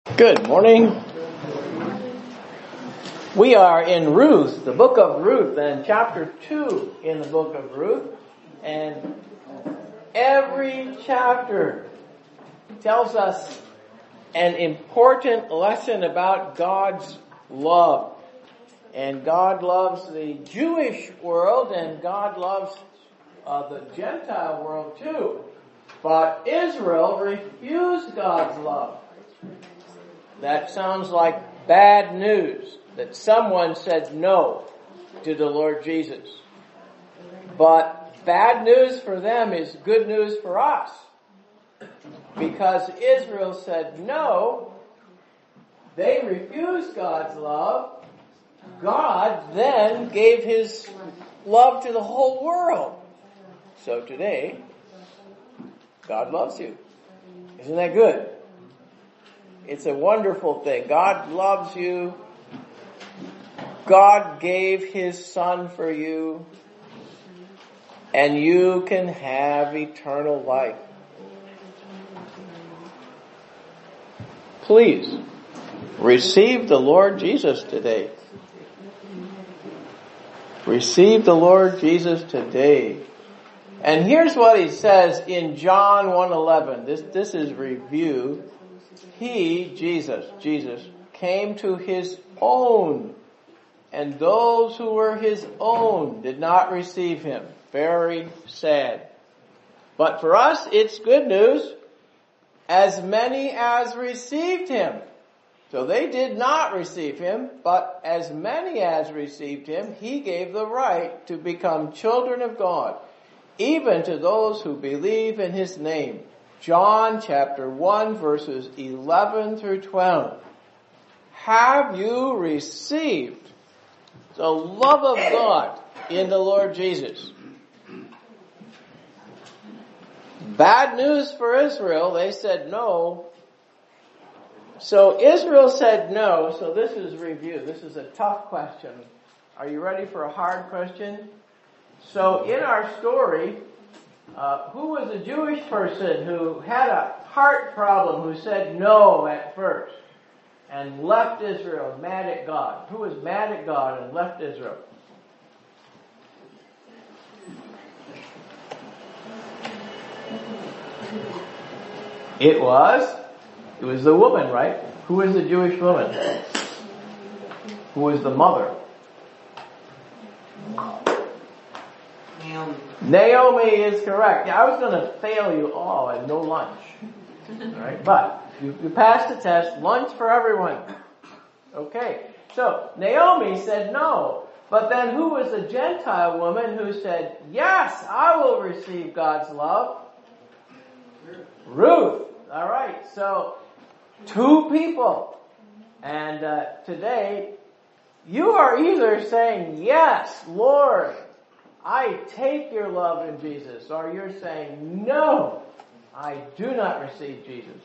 Good morning. We are in Ruth, the book of Ruth, and chapter 2 in the book of Ruth. And every chapter tells us an important lesson about God's love. And God loves the Jewish world, and God loves the Gentile world too. But Israel refused God's love. That sounds like bad news, that someone said no to the Lord Jesus. But bad news for them is good news for us. Because Israel said no, they refused God's love. God then gave His love to the whole world. So today, God loves you. Isn't that good? It's a wonderful thing. God loves you. God gave His Son for you. And you can have eternal life. Please, receive the Lord Jesus today. Receive the Lord Jesus today. And here's what He says in John 1:11. This is review. He, Jesus, came to His own, and those who were His own did not receive Him. Very sad. But for us, it's good news. As many as received Him. So they did not receive Him, but as many as received Him, He gave the right to become children of God, even to those who believe in His name. John chapter 1 verses 11 through 12. Have you received the love of God in the Lord Jesus? Bad news for Israel. They said no. So Israel said no. So this is review. This is a tough question. Are you ready for a hard question? So in our story, who was a Jewish person who had a heart problem, who said no at first and left Israel mad at God? Who was mad at God and left Israel? It was the woman, right? Who was the Jewish woman? Who was the mother? Naomi is correct. Yeah, I was going to fail you all and no lunch. Alright, but you passed the test. Lunch for everyone. Okay. So, Naomi said no. But then who was the Gentile woman who said, yes, I will receive God's love? Ruth. Alright, so two people. And today, you are either saying, yes, Lord, I take your love in Jesus, or you're saying, no, I do not receive Jesus.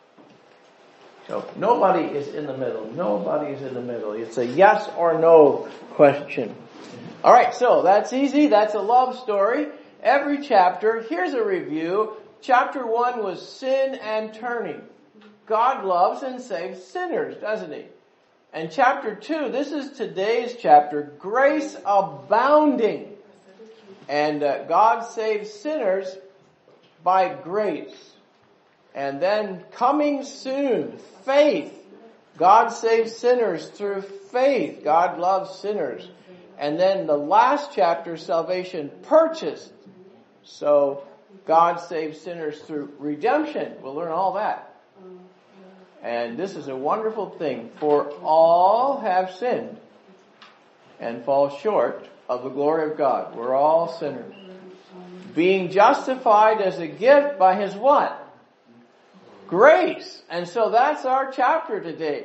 So nobody is in the middle. Nobody is in the middle. It's a yes or no question. Alright, so that's easy. That's a love story. Every chapter, here's a review. Chapter 1 was sin and turning. God loves and saves sinners, doesn't He? And chapter 2, this is today's chapter, grace abounding. And God saves sinners by grace. And then coming soon, faith. God saves sinners through faith. God loves sinners. And then the last chapter, salvation purchased. So God saves sinners through redemption. We'll learn all that. And this is a wonderful thing. For all have sinned and fall short of the glory of God. We're all sinners. Being justified as a gift by His what? Grace. And so that's our chapter today.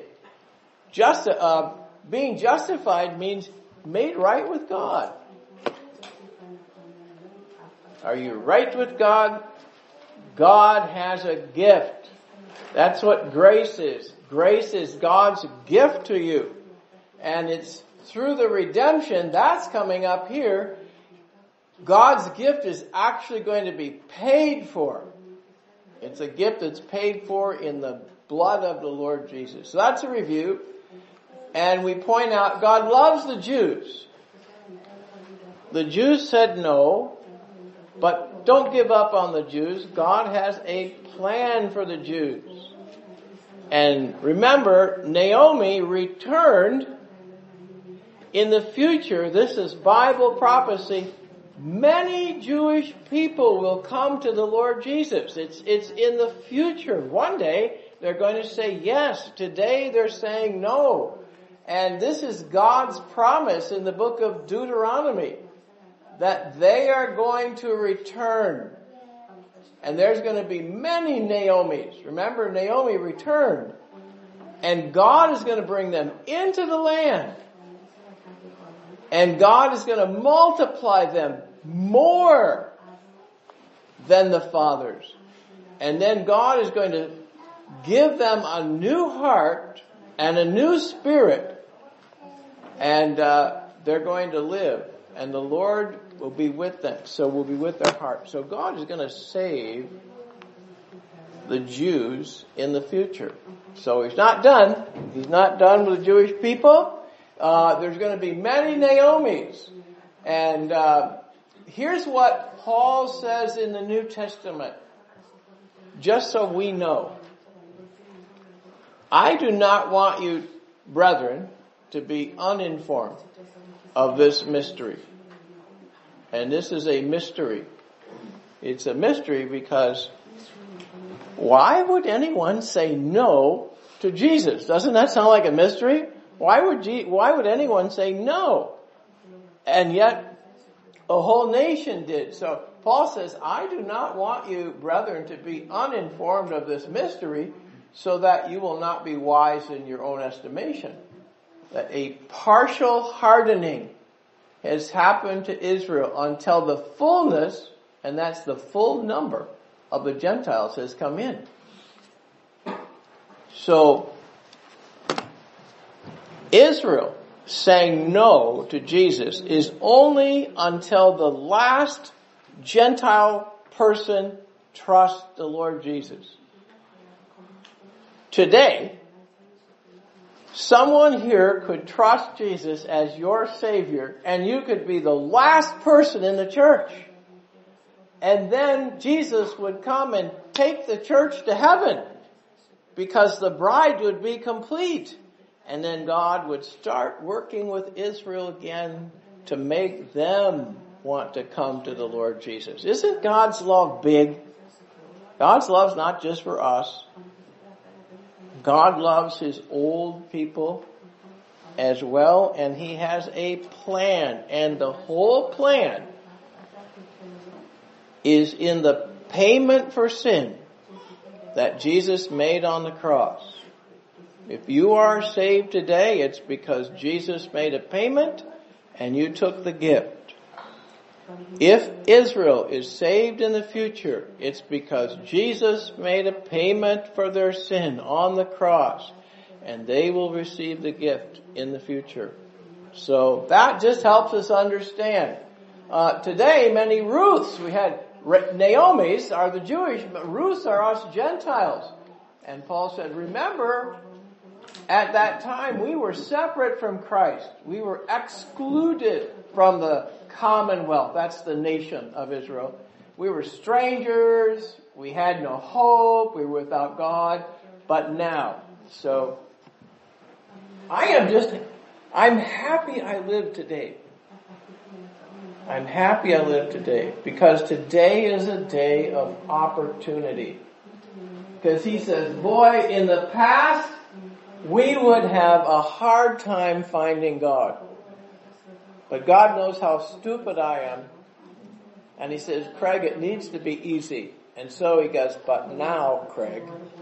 Being justified means made right with God. Are you right with God? God has a gift. That's what grace is. Grace is God's gift to you. And it's through the redemption, that's coming up here. God's gift is actually going to be paid for. It's a gift that's paid for in the blood of the Lord Jesus. So that's a review. And we point out God loves the Jews. The Jews said no, but don't give up on the Jews. God has a plan for the Jews. And remember, Naomi returned in the future. This is Bible prophecy. Many Jewish people will come to the Lord Jesus. It's in the future. One day they're going to say yes. Today they're saying no. And this is God's promise in the book of Deuteronomy, that they are going to return. And there's going to be many Naomis. Remember, Naomi returned. And God is going to bring them into the land. And God is going to multiply them more than the fathers. And then God is going to give them a new heart and a new spirit. And they're going to live. And the Lord will be with them. So will be with their heart. So God is going to save the Jews in the future. So He's not done. He's not done with the Jewish people. There's going to be many Naomis. And here's what Paul says in the New Testament. Just so we know. I do not want you, brethren, to be uninformed of this mystery. And this is a mystery. It's a mystery because why would anyone say no to Jesus? Doesn't that sound like a mystery? Why would anyone say no? And yet a whole nation did. So Paul says, I do not want you, brethren, to be uninformed of this mystery so that you will not be wise in your own estimation. That a partial hardening has happened to Israel until the fullness, and that's the full number of the Gentiles, has come in. So, Israel saying no to Jesus is only until the last Gentile person trusts the Lord Jesus. Today, someone here could trust Jesus as your Savior, and you could be the last person in the church. And then Jesus would come and take the church to heaven, because the bride would be complete. And then God would start working with Israel again to make them want to come to the Lord Jesus. Isn't God's love big? God's love's not just for us. God loves His old people as well, and He has a plan. And the whole plan is in the payment for sin that Jesus made on the cross. If you are saved today, it's because Jesus made a payment and you took the gift. If Israel is saved in the future, it's because Jesus made a payment for their sin on the cross, and they will receive the gift in the future. So that just helps us understand. Today, many Ruths, we had Naomi's are the Jewish, but Ruths are us Gentiles. And Paul said, remember, at that time we were separate from Christ. We were excluded from the commonwealth. That's the nation of Israel. We were strangers. We had no hope. We were without God. But now, so I'm happy I live today. I'm happy I live today, because today is a day of opportunity. Because he says, boy, in the past, we would have a hard time finding God. But God knows how stupid I am. And He says, Craig, it needs to be easy. And so He goes, but now, Craig,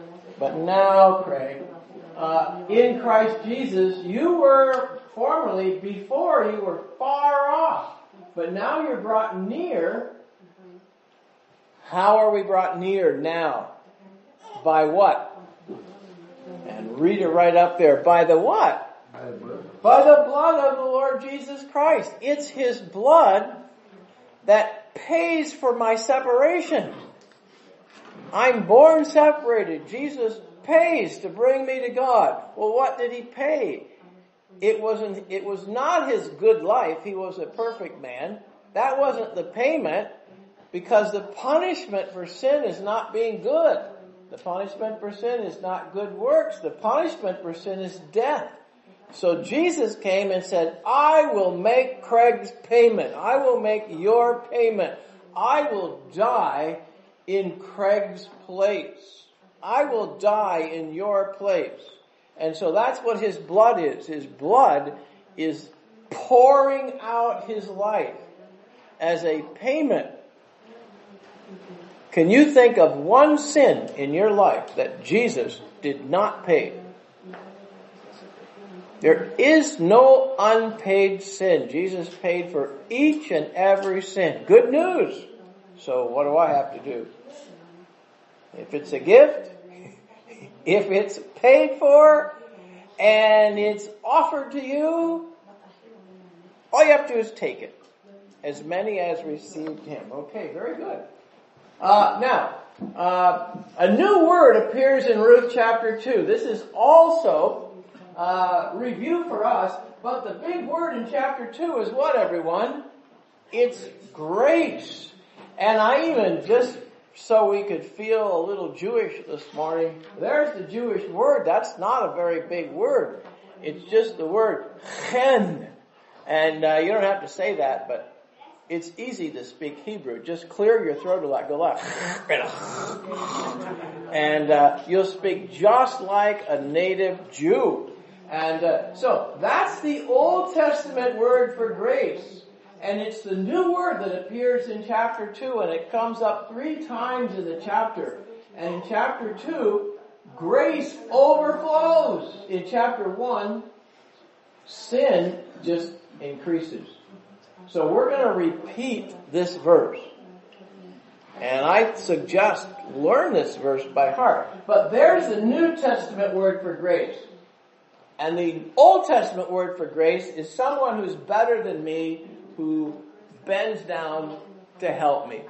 in Christ Jesus, you were formerly, before you were far off. But now you're brought near. How are we brought near now? By what? And read it right up there. By the what? By the blood of the Lord Jesus Christ. It's His blood that pays for my separation. I'm born separated. Jesus pays to bring me to God. Well, what did he pay? It was not his good life. He was a perfect man. That wasn't the payment, because the punishment for sin is not being good. The punishment for sin is not good works. The punishment for sin is death. So Jesus came and said, I will make Craig's payment. I will make your payment. I will die in Craig's place. I will die in your place. And so that's what his blood is. His blood is pouring out his life as a payment. Can you think of one sin in your life that Jesus did not pay? There is no unpaid sin. Jesus paid for each and every sin. Good news. So what do I have to do? If it's a gift, if it's paid for, and it's offered to you, all you have to do is take it. As many as received him. Okay, very good. Now, a new word appears in Ruth chapter 2. This is also review for us, but the big word in chapter 2 is what, everyone? It's grace. And I even, just so we could feel a little Jewish this morning, there's the Jewish word. That's not a very big word. It's just the word chen. And you don't have to say that, but it's easy to speak Hebrew. Just clear your throat a lot, go like, and you'll speak just like a native Jew. And so that's the Old Testament word for grace. And it's the new word that appears in chapter 2, and it comes up 3 times in the chapter. And in chapter 2, grace overflows. In chapter 1, sin just increases. So we're going to repeat this verse. And I suggest learn this verse by heart. But there's the New Testament word for grace. And the Old Testament word for grace is someone who's better than me, who bends down to help me.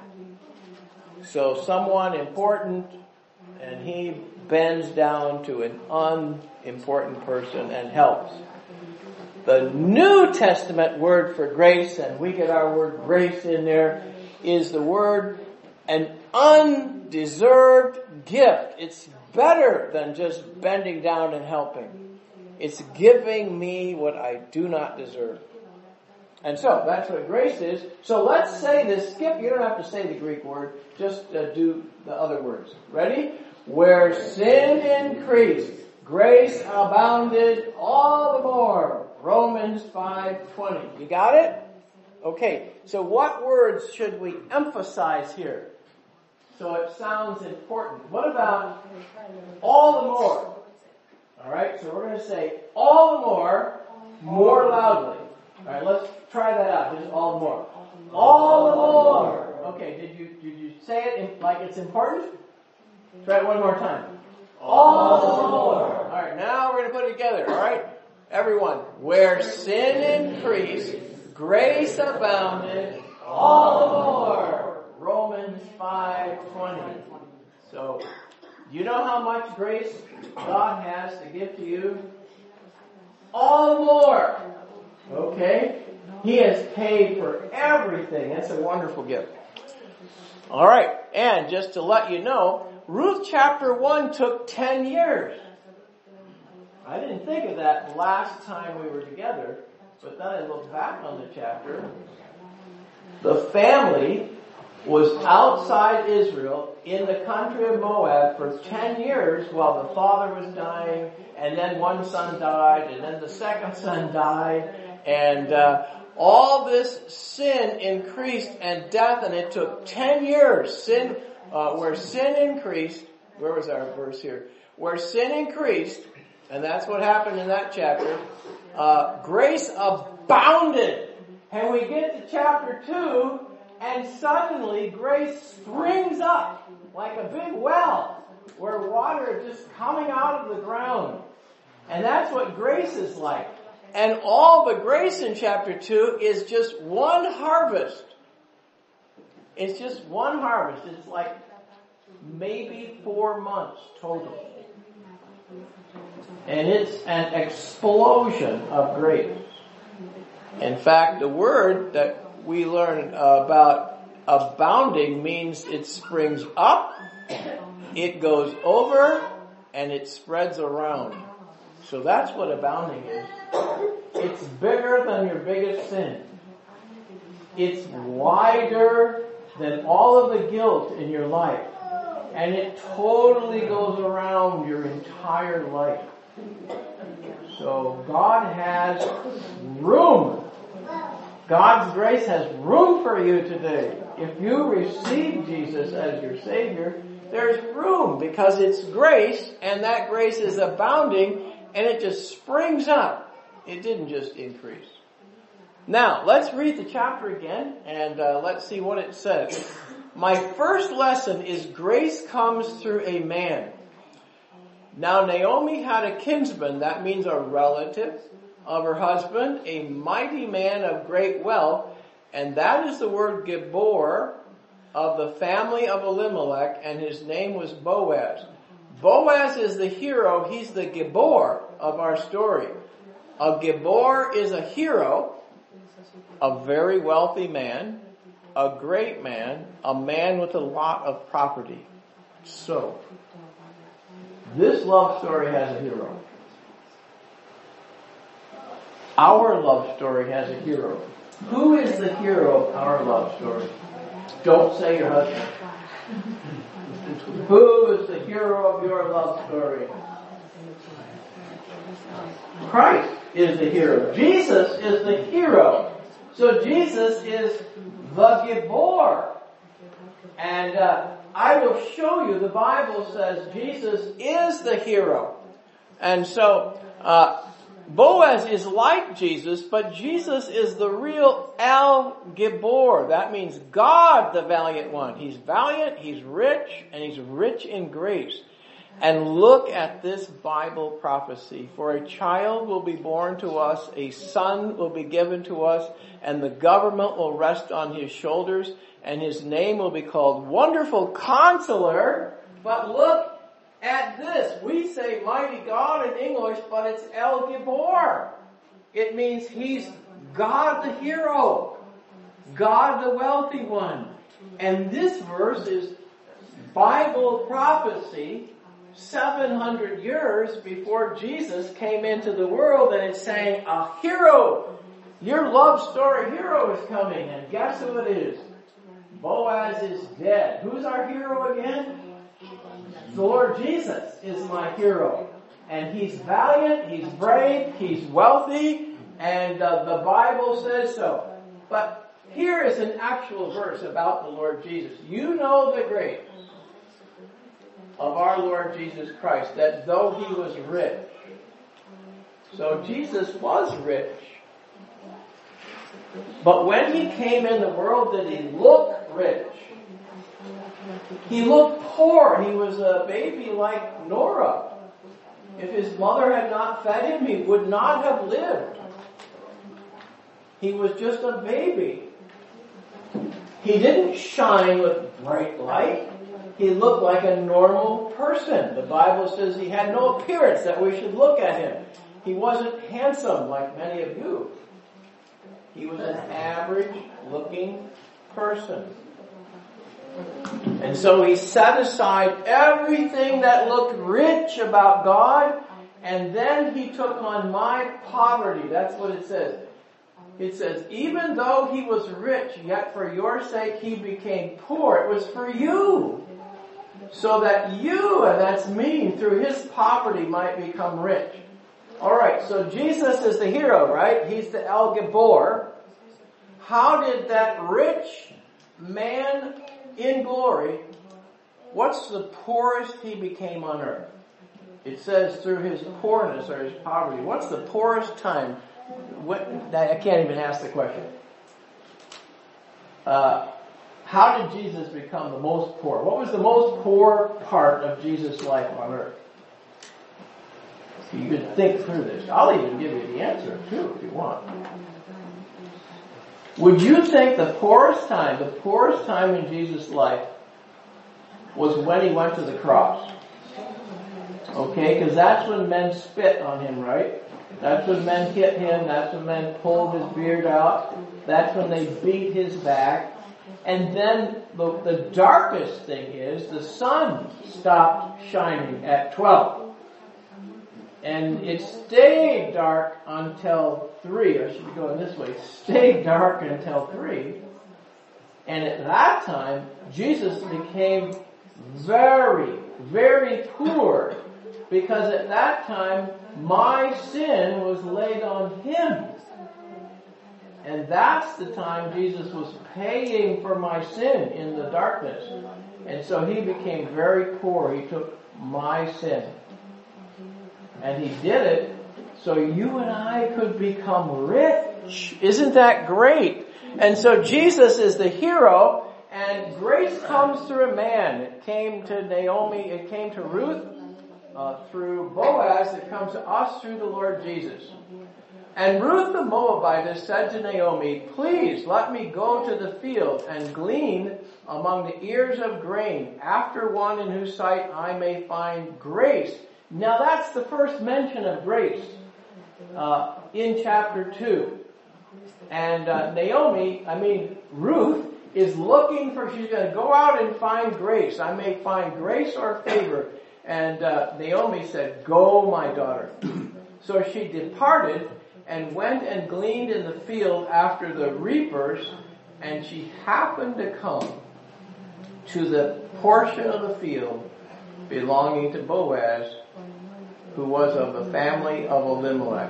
So someone important, and he bends down to an unimportant person and helps. The New Testament word for grace, and we get our word grace in there, is the word an undeserved gift. It's better than just bending down and helping. It's giving me what I do not deserve. And so, that's what grace is. So let's say this. Skip, you don't have to say the Greek word. Just do the other words. Ready? Where sin increased, grace abounded all the more. Romans 5:20. You got it? Okay. So what words should we emphasize here? So it sounds important. What about all the more? Alright, so we're going to say all the more loudly. Alright, let's try that out. Just all the more. All the more. Okay, did you say it like it's important? Try it one more time. All the more. Alright, now we're going to put it together. Alright? Everyone. Where sin increased, grace abounded all the more. Romans 5:20. So, you know how much grace God has to give to you? All the more. Okay? He has paid for everything. That's a wonderful gift. Alright, and just to let you know, Ruth chapter 1 took 10 years. I didn't think of that last time we were together, but then I looked back on the chapter. The family was outside Israel in the country of Moab for 10 years while the father was dying, and then one son died, and then the second son died, and all this sin increased and death, and it took 10 years. Where sin increased, where was our verse here? Where sin increased, and that's what happened in that chapter, grace abounded. And we get to chapter 2, and suddenly grace springs up like a big well where water is just coming out of the ground. And that's what grace is like. And all the grace in chapter 2 is just one harvest. It's just one harvest. It's like maybe 4 months total. And it's an explosion of grace. In fact, the word that we learn about abounding means it springs up, it goes over, and it spreads around. So that's what abounding is. It's bigger than your biggest sin. It's wider than all of the guilt in your life. And it totally goes around your entire life. So God has room. God's grace has room for you today. If you receive Jesus as your Savior, there's room because it's grace, and that grace is abounding, and it just springs up. It didn't just increase. Now, let's read the chapter again, and let's see what it says. My first lesson is grace comes through a man. Now Naomi had a kinsman, that means a relative of her husband, a mighty man of great wealth, and that is the word Gibor, of the family of Elimelech, and his name was Boaz. Boaz is the hero, he's the Gibor of our story. A Gibor is a hero, a very wealthy man, a great man, a man with a lot of property. So, this love story has a hero. Our love story has a hero. Who is the hero of our love story? Don't say your husband. Who is the hero of your love story? Christ is the hero. Jesus is the hero. So Jesus is the Gibor. And I will show you, the Bible says Jesus is the hero. And so Boaz is like Jesus, but Jesus is the real El Gibor. That means God, the valiant one. He's valiant, he's rich, and he's rich in grace. And look at this Bible prophecy. For a child will be born to us, a son will be given to us, and the government will rest on his shoulders, and his name will be called Wonderful Counselor. But look at this. We say Mighty God in English, but it's El Gibor. It means he's God the hero, God the wealthy one. And this verse is Bible prophecy 700 years before Jesus came into the world, and it's saying a hero, your love story hero is coming, and guess who it is? Boaz is dead. Who's our hero again? The Lord Jesus is my hero. And he's valiant, he's brave, he's wealthy, and the Bible says so. But here is an actual verse about the Lord Jesus. You know the grace of our Lord Jesus Christ, that though he was rich, so Jesus was rich, but when he came in the world, did he look rich? He looked poor. He was a baby like Nora. If his mother had not fed him, he would not have lived. He was just a baby. He didn't shine with bright light. He looked like a normal person. The Bible says he had no appearance that we should look at him. He wasn't handsome like many of you. He was an average looking person. And so he set aside everything that looked rich about God, and then he took on my poverty. That's what it says. It says, even though he was rich, yet for your sake he became poor. It was for you. So that you, and that's me, through his poverty might become rich. Alright, so Jesus is the hero, right? He's the El Gibor. How did that rich man in glory, what's the poorest he became on earth? It says through his poorness or his poverty. What's the poorest time? I can't even ask the question. How did Jesus become the most poor? What was the most poor part of Jesus' life on earth? You could think through this. I'll even give you the answer too if you want. Would you think the poorest time in Jesus' life was when he went to the cross? Okay, because that's when men spit on him, right? That's when men hit him. That's when men pulled his beard out. That's when they beat his back. And then the darkest thing is the sun stopped shining at 12. And it stayed dark until 3. I should be going this way. It stayed dark until 3. And at that time, Jesus became very, very poor. Because at that time, my sin was laid on him. And that's the time Jesus was paying for my sin in the darkness. And so he became very poor. He took my sin. And he did it so you and I could become rich. Isn't that great? And so Jesus is the hero, and grace comes through a man. It came to Naomi, it came to Ruth, through Boaz. It comes to us through the Lord Jesus. And Ruth the Moabitess said to Naomi, "Please let me go to the field and glean among the ears of grain, after one in whose sight I may find grace." Now that's the first mention of grace in chapter 2. And Ruth is looking for, she's going to go out and find grace. I may find grace or favor. And Naomi said, "Go, my daughter." So she departed and went and gleaned in the field after the reapers, and she happened to come to the portion of the field belonging to Boaz, who was of the family of Elimelech.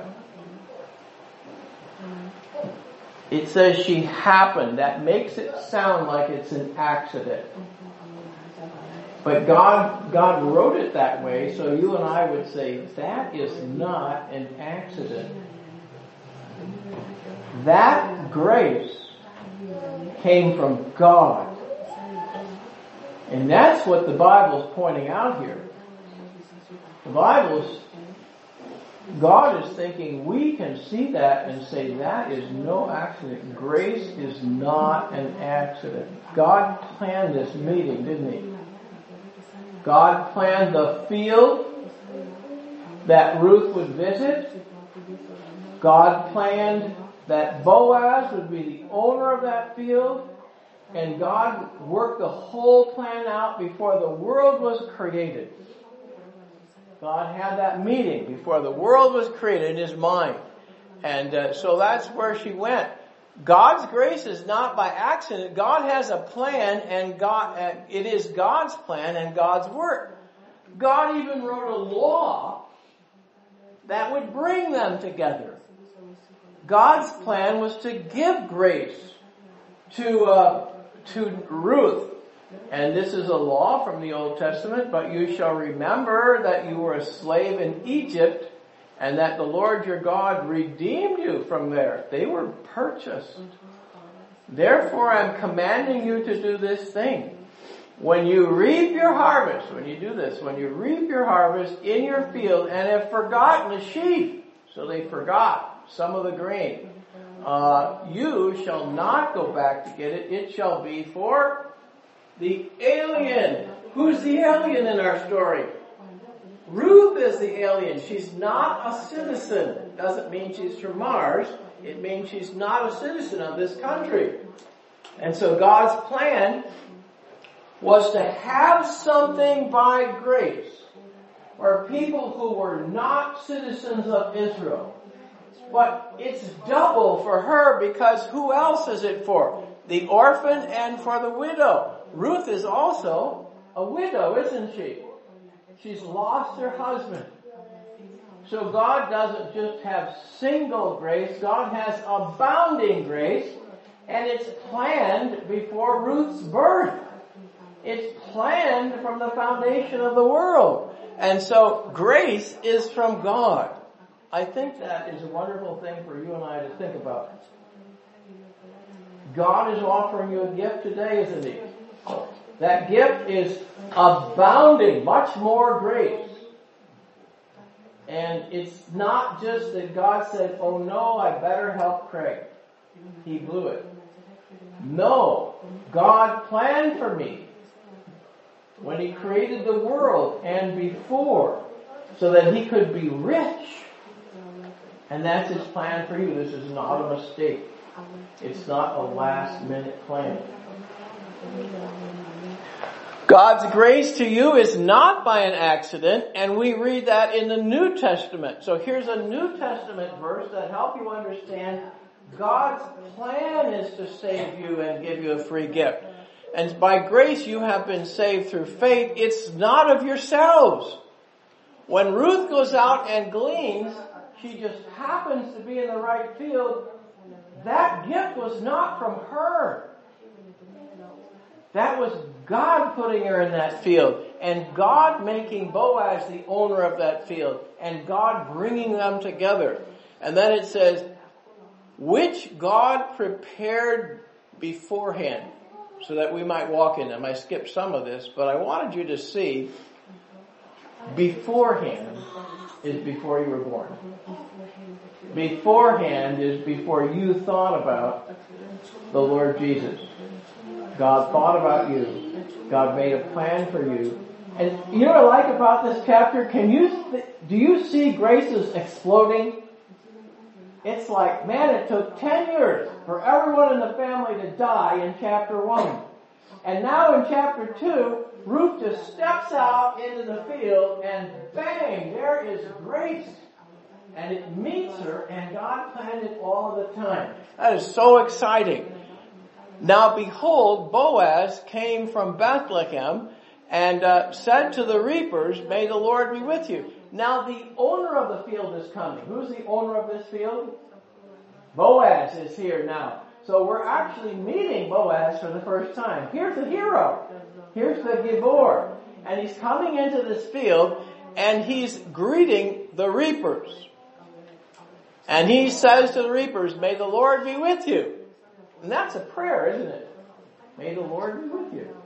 It says she happened. That makes it sound like it's an accident. But God wrote it that way, so you and I would say, that is not an accident. That grace came from God. And that's what the Bible's pointing out here. God is thinking we can see that and say that is no accident. Grace is not an accident. God planned this meeting, didn't he? God planned the field that Ruth would visit. God planned that Boaz would be the owner of that field. And God worked the whole plan out before the world was created. God had that meeting before the world was created in his mind. And so that's where she went. God's grace is not by accident. God has a plan, and it is God's plan and God's work. God even wrote a law that would bring them together. God's plan was to give grace to Ruth. And this is a law from the Old Testament, "But you shall remember that you were a slave in Egypt, and that the Lord your God redeemed you from there." They were purchased. "Therefore I'm commanding you to do this thing. When you reap your harvest," when you do this, when you reap your harvest in your field and have forgotten the sheaf, so they forgot some of the grain, you shall not go back to get it. It shall be for the alien. Who's the alien in our story? Ruth is the alien. She's not a citizen. Doesn't mean she's from Mars. It means she's not a citizen of this country. And so God's plan was to have something by grace for people who were not citizens of Israel. But it's double for her, because who else is it for? The orphan and for the widow. Ruth is also a widow, isn't she? She's lost her husband. So God doesn't just have single grace. God has abounding grace. And it's planned before Ruth's birth. It's planned from the foundation of the world. And so grace is from God. I think that is a wonderful thing for you and I to think about. God is offering you a gift today, isn't he? That gift is abounding, much more grace. And it's not just that God said, "Oh no, I better help Craig. He blew it." No, God planned for me when he created the world and before. so that he could be rich. And that's his plan for you. This is not a mistake. It's not a last-minute plan. God's grace to you is not by an accident, and we read that in the New Testament. So here's a New Testament verse that helps you understand God's plan is to save you and give you a free gift. And by grace you have been saved through faith. It's not of yourselves. When Ruth goes out and gleans, she just happens to be in the right field. That gift was not from her. That was God putting her in that field, and God making Boaz the owner of that field, and God bringing them together. And then it says, which God prepared beforehand, so that we might walk in them. I skipped some of this, but I wanted you to see, beforehand is before you were born. Beforehand is before you thought about the Lord Jesus. God thought about you. God made a plan for you. And you know what I like about this chapter? Do you see graces exploding? It's like, man, it took 10 years for everyone in the family to die in chapter 1. And now in chapter 2, Ruth just steps out into the field and bang, there is grace. And it meets her, and God planned it all of the time. That is so exciting. Now behold, Boaz came from Bethlehem and said to the reapers, may the Lord be with you. Now the owner of the field is coming. Who's the owner of this field? Boaz is here now. So we're actually meeting Boaz for the first time. Here's the hero. Here's the Gibor. And he's coming into this field and he's greeting the reapers. And he says to the reapers, may the Lord be with you. And that's a prayer, isn't it? May the Lord be with you.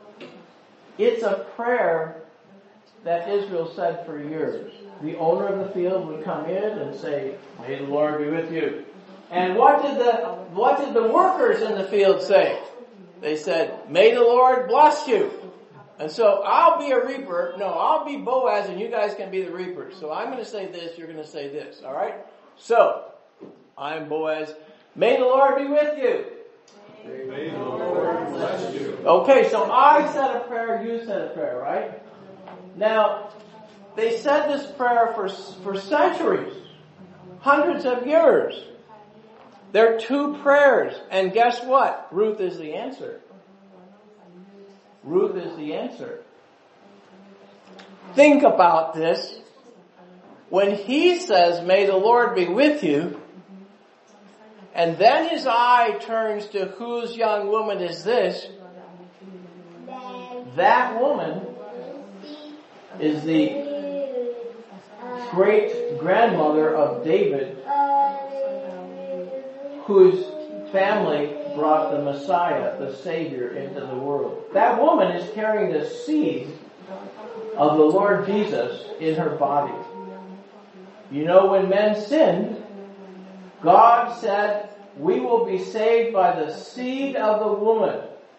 It's a prayer that Israel said for years. The owner of the field would come in and say, may the Lord be with you. And what did the workers in the field say? They said, may the Lord bless you. And so I'll be a reaper. No, I'll be Boaz and you guys can be the reapers. So I'm going to say this, you're going to say this. All right? So, I'm Boaz. May the Lord be with you. May the Lord bless you. Okay, so I said a prayer, you said a prayer, right? Now, they said this prayer for centuries, hundreds of years. There are two prayers, and guess what? Ruth is the answer. Ruth is the answer. Think about this. When he says, may the Lord be with you, and then his eye turns to whose young woman is this? That woman is the great grandmother of David, whose family brought the Messiah, the Savior, into the world. That woman is carrying the seed of the Lord Jesus in her body. You know, when men sinned, God said, we will be saved by the seed of the woman.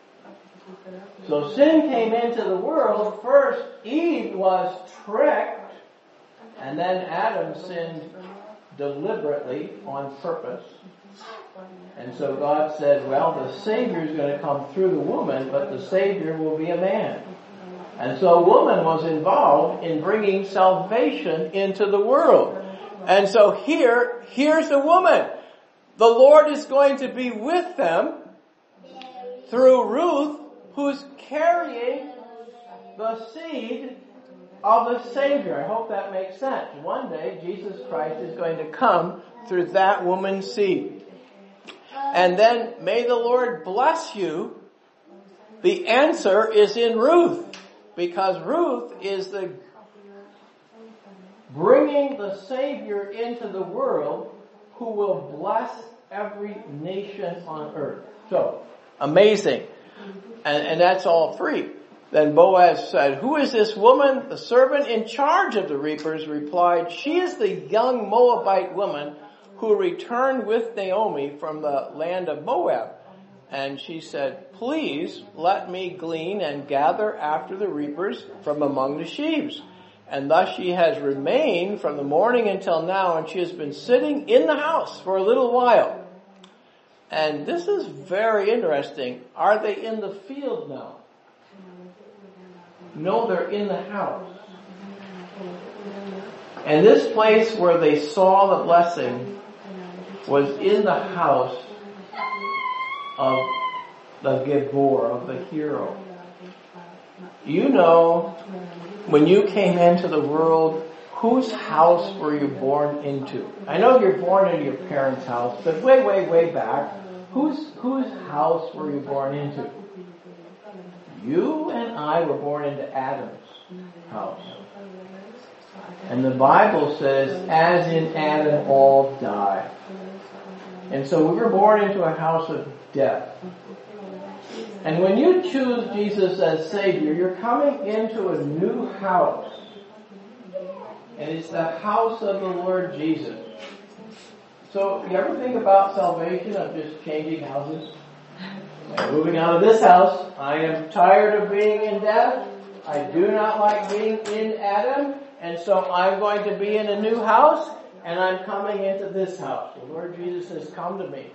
So sin came into the world. First, Eve was tricked, and then Adam sinned deliberately on purpose. And so God said, well, the Savior is going to come through the woman, but the Savior will be a man. And so a woman was involved in bringing salvation into the world. And so here's the woman. The Lord is going to be with them through Ruth, who's carrying the seed of the Savior. I hope that makes sense. One day, Jesus Christ is going to come through that woman's seed. And then, may the Lord bless you. The answer is in Ruth, because Ruth is the bringing the Savior into the world who will bless every nation on earth. So, amazing. And that's all free. Then Boaz said, who is this woman? The servant in charge of the reapers replied, she is the young Moabite woman who returned with Naomi from the land of Moab. And she said, please let me glean and gather after the reapers from among the sheaves. And thus she has remained from the morning until now, and she has been sitting in the house for a little while. And this is very interesting. Are they in the field now? No, they're in the house. And this place where they saw the blessing was in the house of the Gibor, of the hero. You know, when you came into the world, whose house were you born into? I know you're born into your parents' house, but way, way, way back, whose house were you born into? You and I were born into Adam's house. And the Bible says, as in Adam all die. And so we were born into a house of death. And when you choose Jesus as Savior, you're coming into a new house. And it's the house of the Lord Jesus. So, you ever think about salvation of just changing houses? I'm moving out of this house. I am tired of being in death. I do not like being in Adam. And so I'm going to be in a new house. And I'm coming into this house. The Lord Jesus has come to me.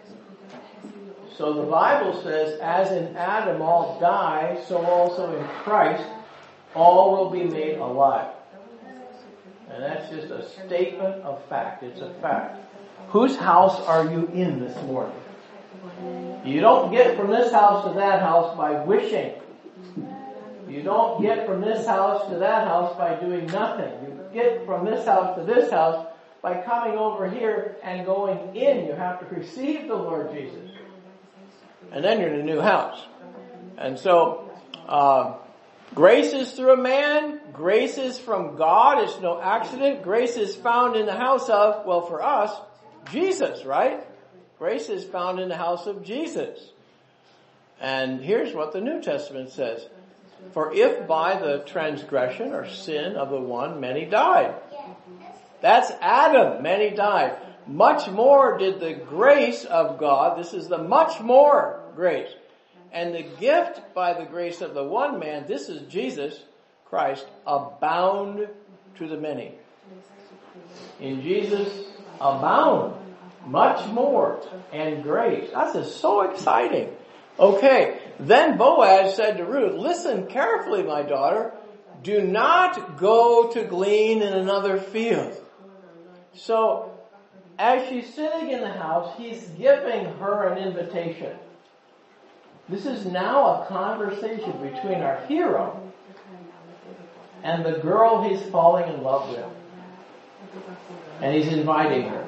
So the Bible says, as in Adam all die, so also in Christ all will be made alive. And that's just a statement of fact. It's a fact. Whose house are you in this morning? You don't get from this house to that house by wishing. You don't get from this house to that house by doing nothing. You get from this house to this house by coming over here and going in. You have to receive the Lord Jesus. And then you're in a new house. And so, grace is through a man. Grace is from God. It's no accident. Grace is found in the house of, well, for us, Jesus, right? Grace is found in the house of Jesus. And here's what the New Testament says. For if by the transgression or sin of the one many died. That's Adam, many died. Much more did the grace of God, this is the much more grace, and the gift by the grace of the one man, this is Jesus Christ, abound to the many. In Jesus, abound much more and grace. That's just so exciting. Okay, then Boaz said to Ruth, listen carefully, my daughter. Do not go to glean in another field. So, as she's sitting in the house, he's giving her an invitation. This is now a conversation between our hero and the girl he's falling in love with. And he's inviting her.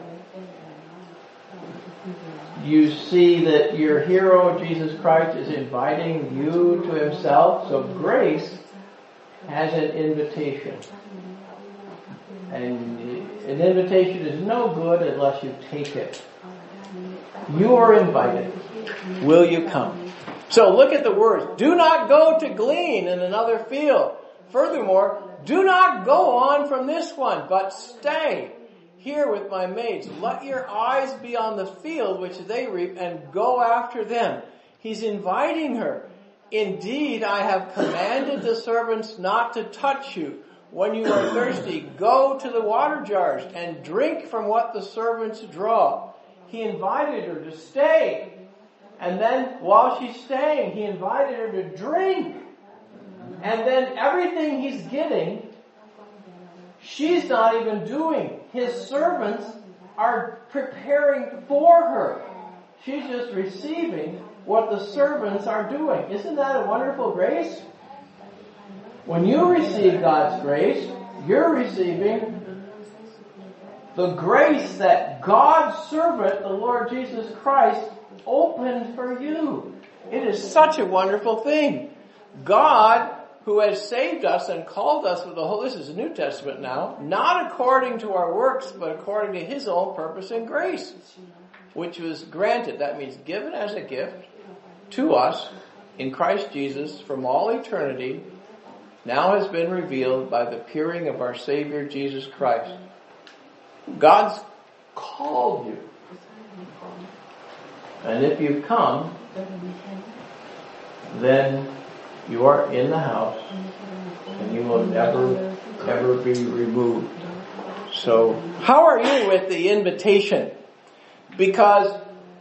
You see that your hero, Jesus Christ, is inviting you to himself. So grace has an invitation. And an invitation is no good unless you take it. You are invited. Will you come? So look at the words. Do not go to glean in another field. Furthermore, do not go on from this one, but stay here with my maids. Let your eyes be on the field which they reap and go after them. He's inviting her. Indeed, I have commanded the servants not to touch you. When you are thirsty, go to the water jars and drink from what the servants draw. He invited her to stay. And then while she's staying, he invited her to drink. And then everything he's getting, she's not even doing. His servants are preparing for her. She's just receiving what the servants are doing. Isn't that a wonderful grace? When you receive God's grace, you're receiving the grace that God's servant, the Lord Jesus Christ, opened for you. It is such a wonderful thing. God, who has saved us and called us with the whole, this is the New Testament now, not according to our works, but according to his own purpose and grace, which was granted, that means given as a gift to us in Christ Jesus from all eternity, now has been revealed by the appearing of our Savior Jesus Christ. God's called you. And if you come, then you are in the house and you will never ever be removed. So, how are you with the invitation? Because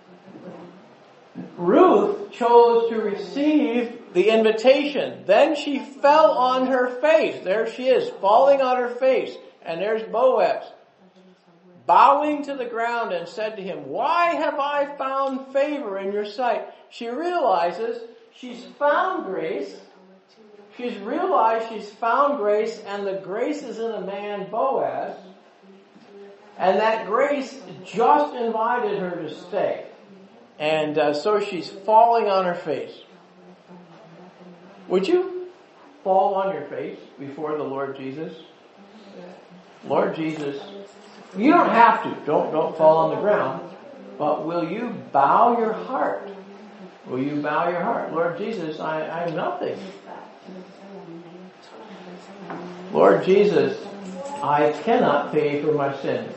Ruth chose to receive the invitation. Then she fell on her face. There she is, falling on her face. And there's Boaz, bowing to the ground, and said to him, "Why have I found favor in your sight?" She realizes she's found grace. She's realized she's found grace, and the grace is in a man, Boaz. And that grace just invited her to stay. And so she's falling on her face. Would you fall on your face before the Lord Jesus? Lord Jesus, you don't have to. Don't fall on the ground. But will you bow your heart? Will you bow your heart? Lord Jesus, I'm nothing. Lord Jesus, I cannot pay for my sins.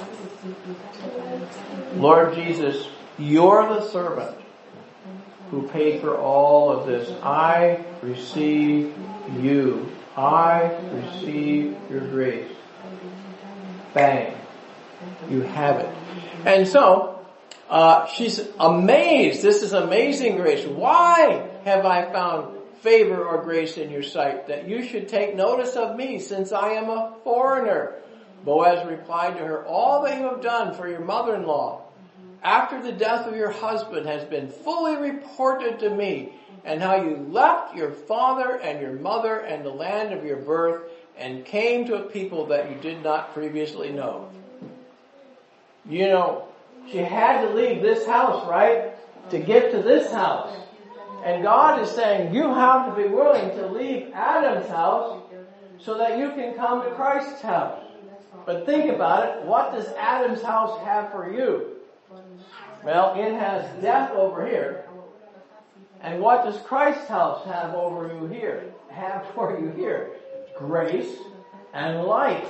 Lord Jesus, you're the servant who paid for all of this. I receive you. I receive your grace. Bang. You have it. And so, she's amazed. This is amazing grace. Why have I found favor or grace in your sight, that you should take notice of me, since I am a foreigner? Boaz replied to her, "All that you have done for your mother-in-law after the death of your husband has been fully reported to me, and how you left your father and your mother and the land of your birth and came to a people that you did not previously know." You know, she had to leave this house, right, to get to this house. And God is saying, you have to be willing to leave Adam's house so that you can come to Christ's house. But think about it. What does Adam's house have for you? Well, it has death over here. And what does Christ's house have over you here? Have for you here? Grace and light.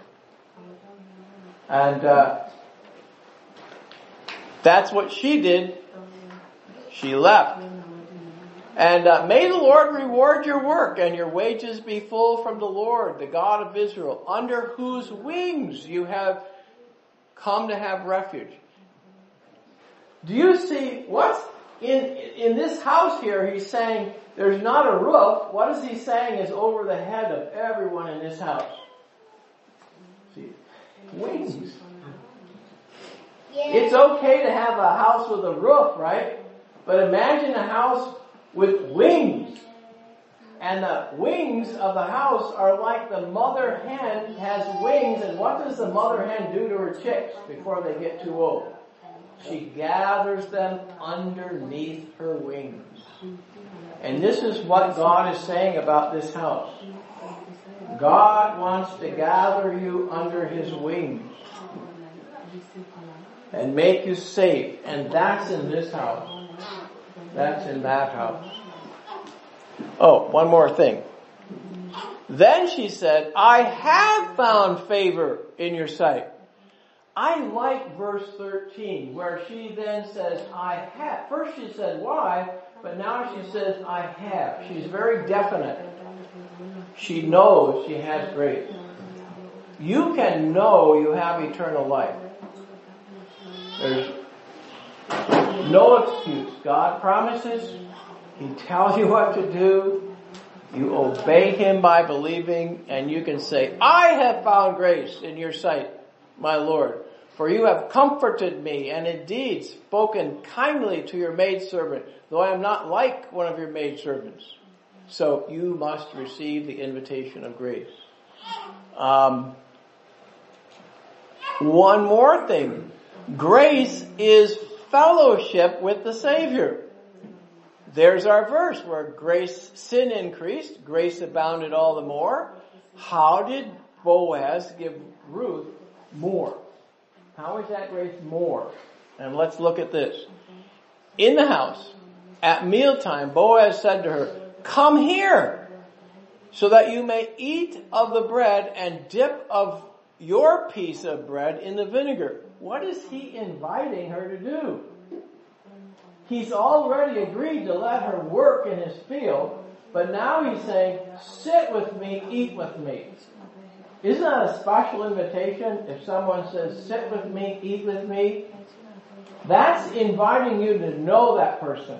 And that's what she did. She left. And may the Lord reward your work and your wages be full from the Lord, the God of Israel, under whose wings you have come to have refuge. Do you see what's in this house here? He's saying there's not a roof. What is he saying is over the head of everyone in this house? See, wings. It's okay to have a house with a roof, right? But imagine a house with wings. And the wings of the house are like the mother hen has wings. And what does the mother hen do to her chicks before they get too old? She gathers them underneath her wings. And this is what God is saying about this house. God wants to gather you under His wings and make you safe. And that's in this house. That's in that house. Oh, one more thing. Then she said, "I have found favor in your sight." I like verse 13, where she then says, "I have." First she said, "Why?" But now she says, "I have." She's very definite. She knows she has grace. You can know you have eternal life. There's no excuse. God promises. He tells you what to do. You obey Him by believing, and you can say, "I have found grace in your sight, my Lord, for you have comforted me and indeed spoken kindly to your maidservant, though I am not like one of your maidservants." So you must receive the invitation of grace. One more thing. Grace is fellowship with the Savior. There's our verse where sin increased, grace abounded all the more. How did Boaz give Ruth more? How is that grace more? And let's look at this. In the house, at mealtime, Boaz said to her, "Come here, so that you may eat of the bread and dip of your piece of bread in the vinegar." What is he inviting her to do? He's already agreed to let her work in his field, but now he's saying, "Sit with me, eat with me." Isn't that a special invitation? If someone says, sit with me, eat with me, that's inviting you to know that person.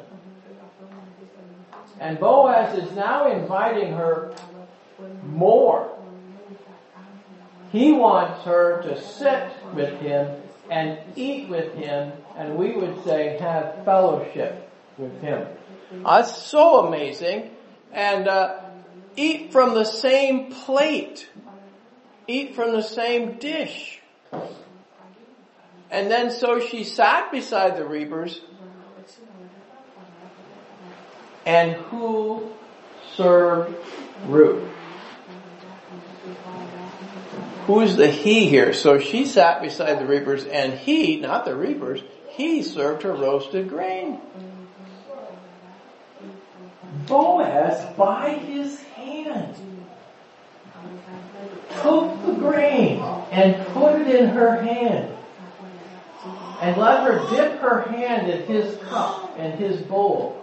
And Boaz is now inviting her more. He wants her to sit with him and eat with him, and we would say have fellowship with him. That's so amazing. And eat from the same plate. Eat from the same dish. And then so she sat beside the reapers. And who served Ruth? Who's the he here? So she sat beside the reapers, and he, not the reapers, he served her roasted grain. Boaz, by his hand, took the grain and put it in her hand, and let her dip her hand in his cup and his bowl.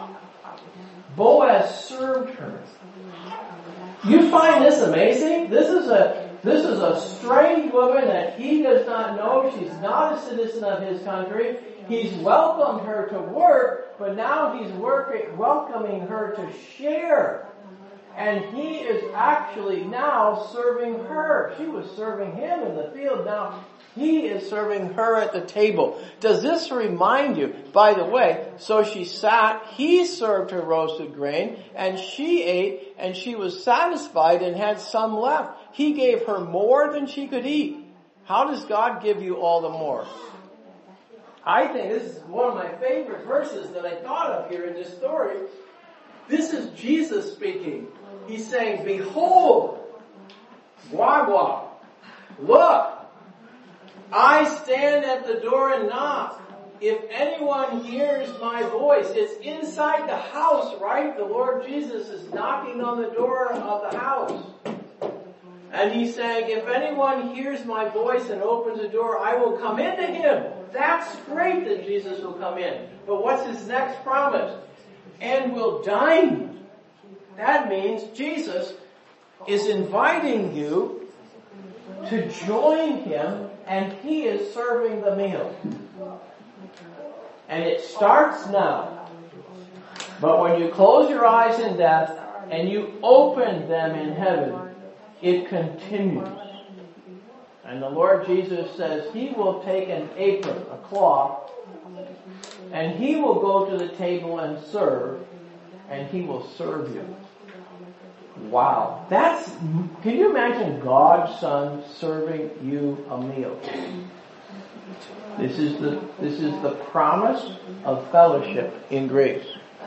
Boaz served her. You find this amazing? This is a strange woman that he does not know. She's not a citizen of his country. He's welcomed her to work, but now he's welcoming her to share. And he is actually now serving her. She was serving him in the field. Now he is serving her at the table. Does this remind you? By the way, so she sat, he served her roasted grain, and she ate, and she was satisfied and had some left. He gave her more than she could eat. How does God give you all the more? I think this is one of my favorite verses that I thought of here in this story. This is Jesus speaking. He's saying, behold, Wagwa, look, I stand at the door and knock. If anyone hears my voice, it's inside the house, right? The Lord Jesus is knocking on the door of the house. And he's saying, if anyone hears my voice and opens the door, I will come into him. That's great that Jesus will come in. But what's his next promise? And will dine. That means Jesus is inviting you to join him, and he is serving the meal. And it starts now. But when you close your eyes in death and you open them in heaven, it continues. And the Lord Jesus says he will take an apron, a cloth, and he will go to the table and serve, and he will serve you. Wow. Can you imagine God's Son serving you a meal? This is the promise of fellowship in grace.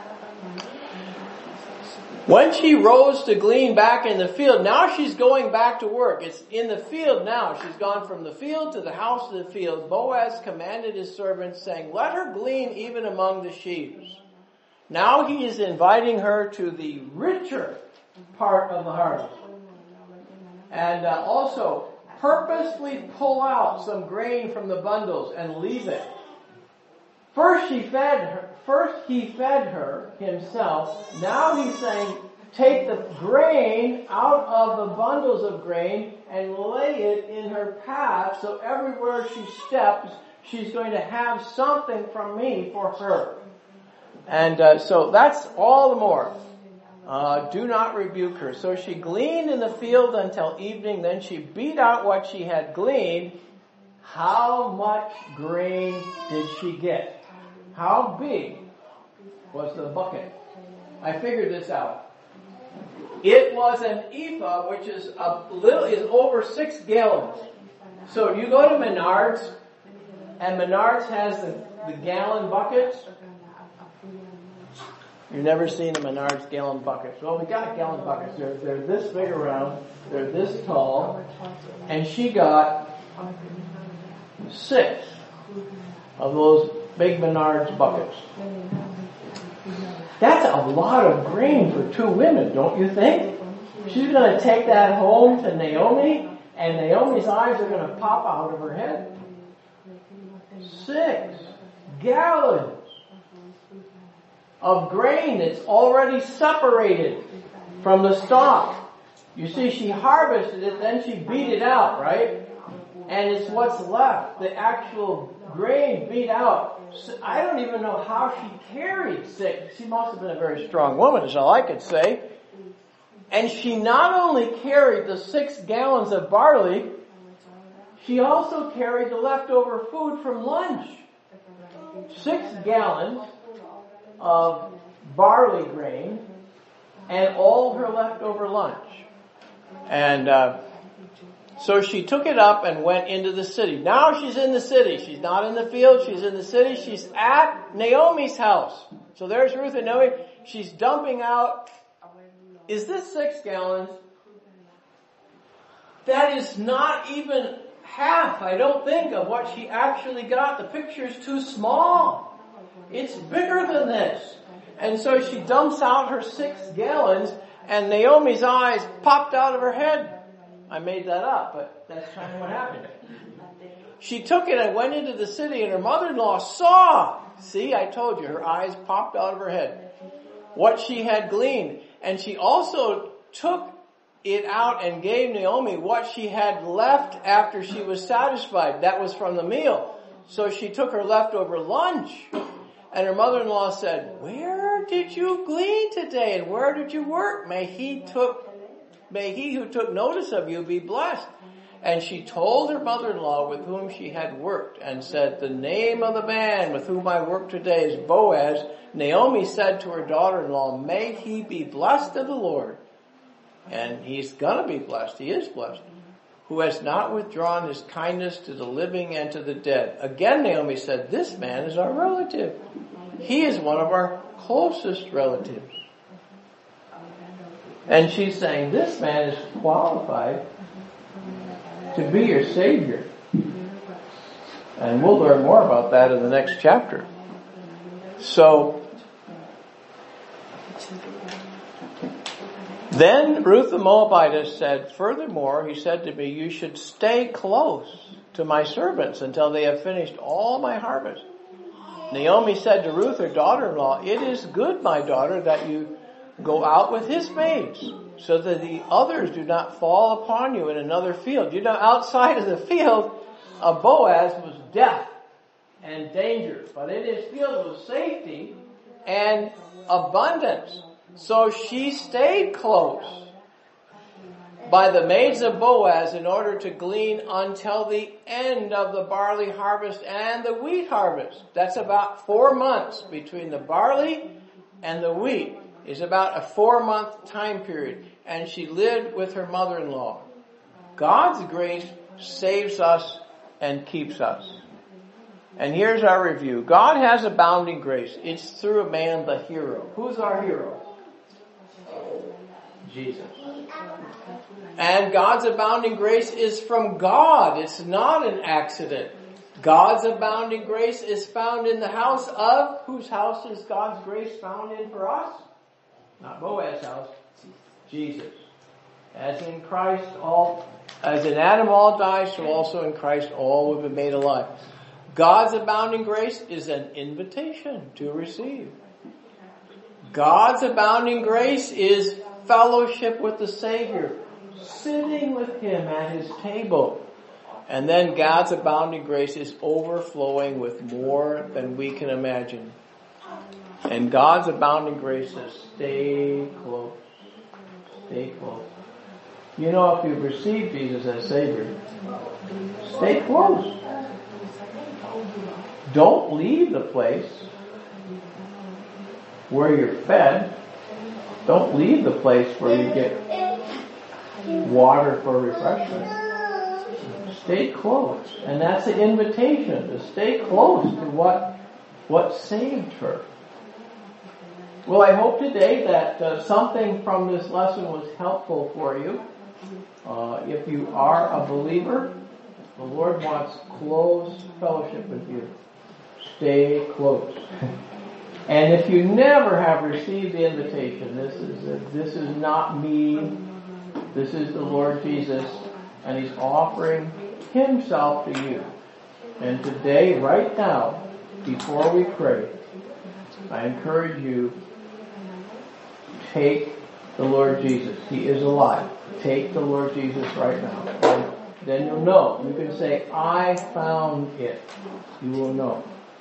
When she rose to glean back in the field, now she's going back to work. It's in the field now. She's gone from the field to the house to the field. Boaz commanded his servants, saying, let her glean even among the sheaves. Now he is inviting her to the richer part of the harvest. And also, purposely pull out some grain from the bundles and leave it. First he fed her himself. Now he's saying, take the grain out of the bundles of grain and lay it in her path, so everywhere she steps, she's going to have something from me for her. And so that's all the more. Do not rebuke her. So she gleaned in the field until evening. Then she beat out what she had gleaned. How much grain did she get? How big was the bucket? I figured this out. It was an ephah, which is over 6 gallons. So you go to Menards, and Menards has the gallon buckets. You've never seen a Menards gallon buckets. Well, we got gallon buckets. They're this big around. They're this tall. And she got 6 of those big Menards buckets. That's a lot of grain for 2 women, don't you think? She's going to take that home to Naomi, and Naomi's eyes are going to pop out of her head. 6 gallons of grain that's already separated from the stalk. You see, she harvested it, then she beat it out, right? And it's what's left, the actual grain beat out. So I don't even know how she carried 6. She must have been a very strong woman, is all I could say. And she not only carried the 6 gallons of barley, she also carried the leftover food from lunch. 6 gallons of barley grain and all her leftover lunch. And so she took it up and went into the city. Now she's in the city. She's not in the field. She's in the city. She's at Naomi's house. So there's Ruth and Naomi. She's dumping out. Is this 6 gallons? That is not even half, I don't think, of what she actually got. The picture's too small. It's bigger than this. And so she dumps out her 6 gallons, and Naomi's eyes popped out of her head. I made that up, but that's kind of what happened. She took it and went into the city, and her mother-in-law saw. See, I told you, her eyes popped out of her head. What she had gleaned. And she also took it out and gave Naomi what she had left after she was satisfied. That was from the meal. So she took her leftover lunch. And her mother-in-law said, "Where did you glean today? And where did you work? May he who took notice of you be blessed." And she told her mother-in-law with whom she had worked and said, "The name of the man with whom I work today is Boaz." Naomi said to her daughter-in-law, "May he be blessed of the Lord." And he's gonna be blessed. He is blessed. "Who has not withdrawn his kindness to the living and to the dead." Again, Naomi said, "This man is our relative. He is one of our closest relatives." And she's saying, this man is qualified to be your Savior. And we'll learn more about that in the next chapter. So, then Ruth the Moabitess said, "Furthermore, he said to me, you should stay close to my servants until they have finished all my harvest." Naomi said to Ruth, her daughter-in-law, "It is good, my daughter, that you go out with his maids, so that the others do not fall upon you in another field." You know, outside of the field of Boaz was death and danger, but in his field was safety and abundance. So she stayed close by the maids of Boaz in order to glean until the end of the barley harvest and the wheat harvest. That's about 4 months between the barley and the wheat. Is about a 4-month time period. And she lived with her mother-in-law. God's grace saves us and keeps us. And here's our review. God has abounding grace. It's through a man, the hero. Who's our hero? Jesus. And God's abounding grace is from God. It's not an accident. God's abounding grace is found in the house of, whose house is God's grace found in for us? Not Boaz's house. Jesus. As in Christ as in Adam all die, so also in Christ all will be made alive. God's abounding grace is an invitation to receive. God's abounding grace is fellowship with the Savior, sitting with Him at His table. And then God's abounding grace is overflowing with more than we can imagine. And God's abounding grace says, stay close. Stay close. You know, if you've received Jesus as Savior, stay close. Don't leave the place where you're fed. Don't leave the place where you get water for refreshment. Stay close. And that's the invitation, to stay close to what saved her. Well, I hope today that something from this lesson was helpful for you. If you are a believer, the Lord wants close fellowship with you. Stay close. And if you never have received the invitation, this is not me. This is the Lord Jesus, and He's offering Himself to you. And today, right now, before we pray, I encourage you, take the Lord Jesus. He is alive. Take the Lord Jesus right now. And then you'll know. You can say, I found it. You will know.